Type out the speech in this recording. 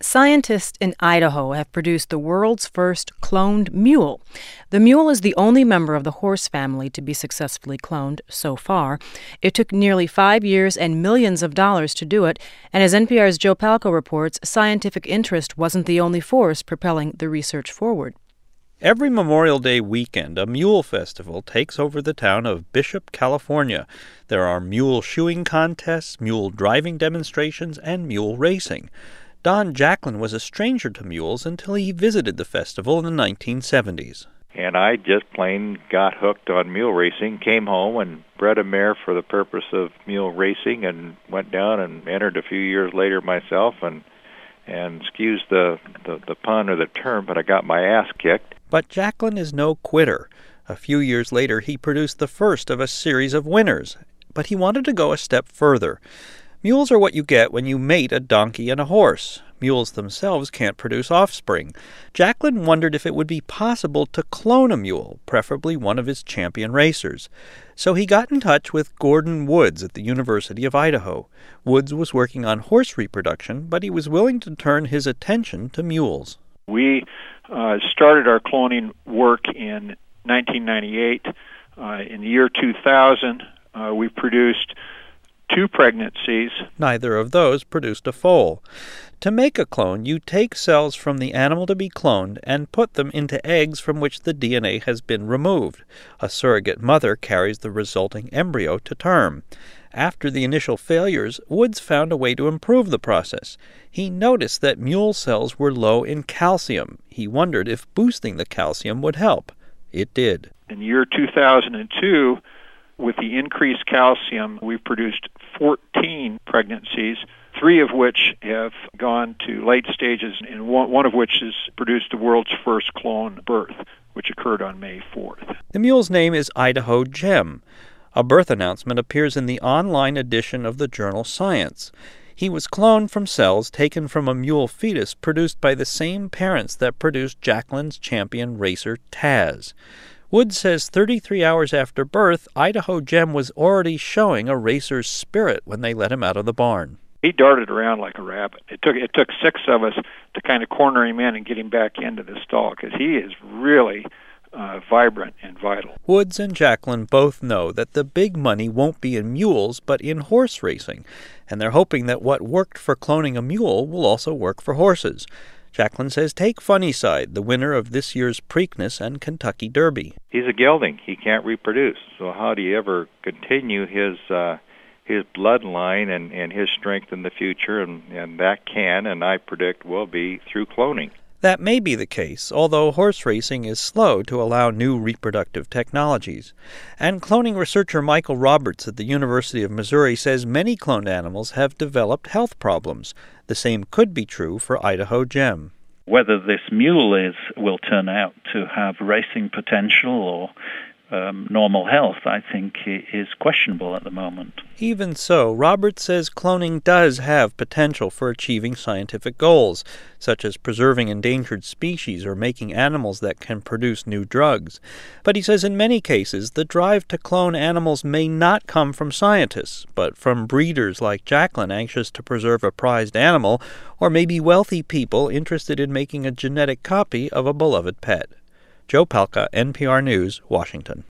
Scientists in Idaho have produced the world's first cloned mule. The mule is the only member of the horse family to be successfully cloned so far. It took nearly 5 years and millions of dollars to do it, and as NPR's Joe Palca reports, scientific interest wasn't the only force propelling the research forward. Every Memorial Day weekend, a mule festival takes over the town of Bishop, California. There are mule shoeing contests, mule driving demonstrations, and mule racing. Don Jacklin was a stranger to mules until he visited the festival in the 1970s. And I just plain got hooked on mule racing, came home and bred a mare for the purpose of mule racing, and went down and entered a few years later myself, and excuse the pun or the term, but I got my ass kicked. But Jacklin is no quitter. A few years later, he produced the first of a series of winners. But he wanted to go a step further. Mules are what you get when you mate a donkey and a horse. Mules themselves can't produce offspring. Jacklin wondered if it would be possible to clone a mule, preferably one of his champion racers. So he got in touch with Gordon Woods at the University of Idaho. Woods was working on horse reproduction, but he was willing to turn his attention to mules. We started our cloning work in 1998. In the year 2000, we produced 2 pregnancies. Neither of those produced a foal. To make a clone, you take cells from the animal to be cloned and put them into eggs from which the DNA has been removed. A surrogate mother carries the resulting embryo to term. After the initial failures, Woods found a way to improve the process. He noticed that mule cells were low in calcium. He wondered if boosting the calcium would help. It did. In the year 2002, with the increased calcium, we produced 14 pregnancies, 3 of which have gone to late stages, and one of which has produced the world's first clone birth, which occurred on May 4th. The mule's name is Idaho Gem. A birth announcement appears in the online edition of the journal Science. He was cloned from cells taken from a mule fetus produced by the same parents that produced Jacklin's champion racer Taz. Woods says 33 hours after birth, Idaho Gem was already showing a racer's spirit when they let him out of the barn. He darted around like a rabbit. It took 6 of us to kind of corner him in and get him back into the stall, because he is really vibrant and vital. Woods and Jacklin both know that the big money won't be in mules, but in horse racing, and they're hoping that what worked for cloning a mule will also work for horses. Jacklin says take Funnyside, the winner of this year's Preakness and Kentucky Derby. He's a gelding. He can't reproduce. So how do you ever continue his bloodline and his strength in the future? And that can, and I predict will be, through cloning. That may be the case, although horse racing is slow to allow new reproductive technologies. And cloning researcher Michael Roberts at the University of Missouri says many cloned animals have developed health problems. The same could be true for Idaho Gem. Whether this mule will turn out to have racing potential or normal health, I think, is questionable at the moment. Even so, Roberts says cloning does have potential for achieving scientific goals, such as preserving endangered species or making animals that can produce new drugs. But he says in many cases, the drive to clone animals may not come from scientists, but from breeders like Jacklin anxious to preserve a prized animal, or maybe wealthy people interested in making a genetic copy of a beloved pet. Joe Palca, NPR News, Washington.